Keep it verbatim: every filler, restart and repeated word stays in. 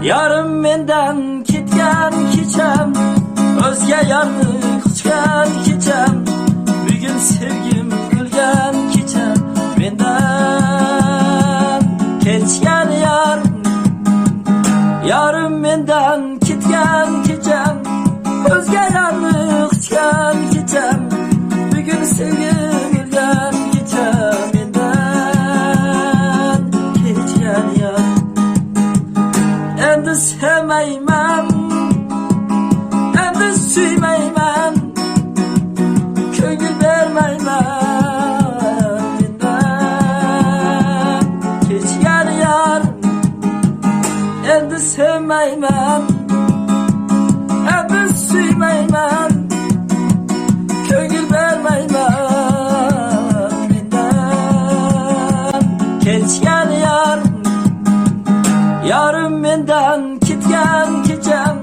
Yarım mendan ketgan kecham, o'zga yarni quchgan kecham, bugun sevgim o'lgan kecham, mendan ketgan yar. Yarım mendan ketgan kecham, o'zga yarni quchgan kecham, bugun sevgim o'lgan kecham, mendan ketgan yar. Endi sevmayman, endi suymayman, ko'ngil bermayman, mendan ketgan yar. Endi sevmayman, endi suymayman, ko'ngil bermayman, mendan ketgan yar. Yarım mendan ketgan kecham,